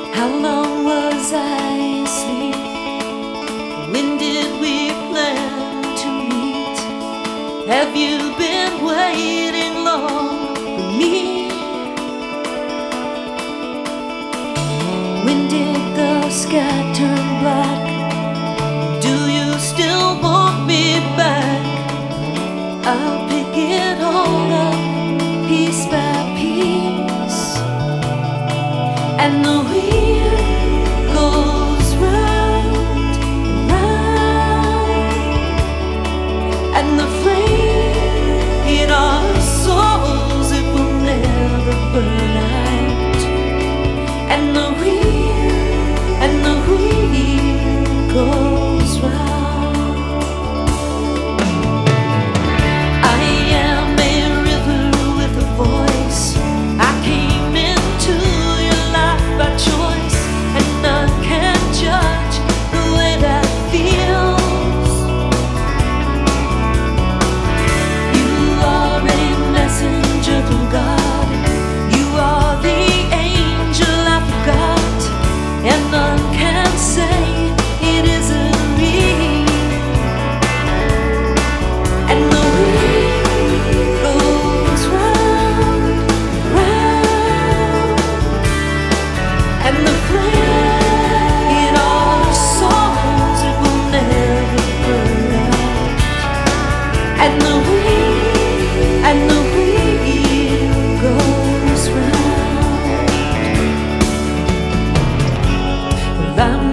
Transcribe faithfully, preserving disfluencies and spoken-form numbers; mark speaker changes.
Speaker 1: How long was I asleep? When did we plan to meet? Have you been waiting long for me? When did the sky turn black? Do you still want me back? I'll pick it all up piece by piece, and the wheel goes round and round, and the flame in our souls, it will never burn out. And the wheel, and the wheel goes round. I am a river with a voice. I came into your life by choice, and none can judge the way that feels. You are a messenger from God. You are the angel I forgot, and none can say it isn't me. And the wheel goes round, round, and the flame in our souls, it will never burn out. And the wheel, and the wheel goes round. Well, I'm